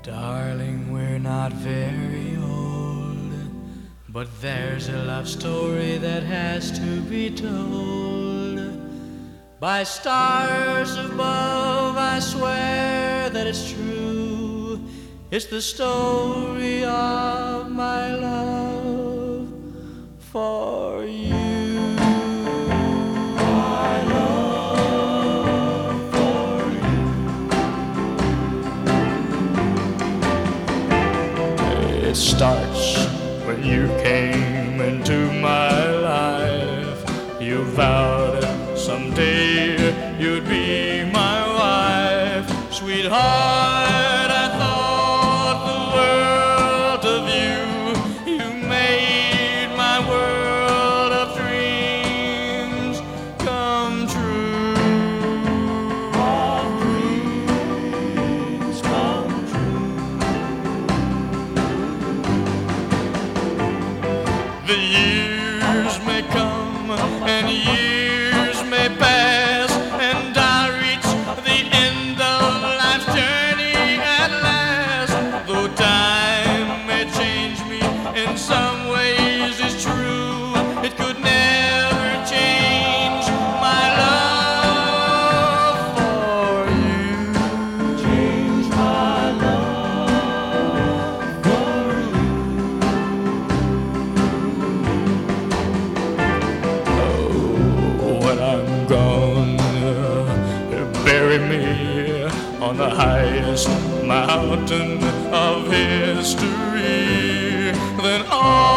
Darling, we're not very old, but there's a love story that has to be told. By stars above, I swear that it's true. It's the story of my love for you. My love for you. It starts when you came into my life. You vowed someday you'd be my wife. Sweetheart, I thought the world of you. You made my world of dreams come true. Of dreams come true. The years may come and years may pass, and I'll reach the end of life's journey at last. Though time may change me in some ways, it's true, it could never change my love for you. Change my love for you. When I'm gone, bury me on the highest mountain of history. Then all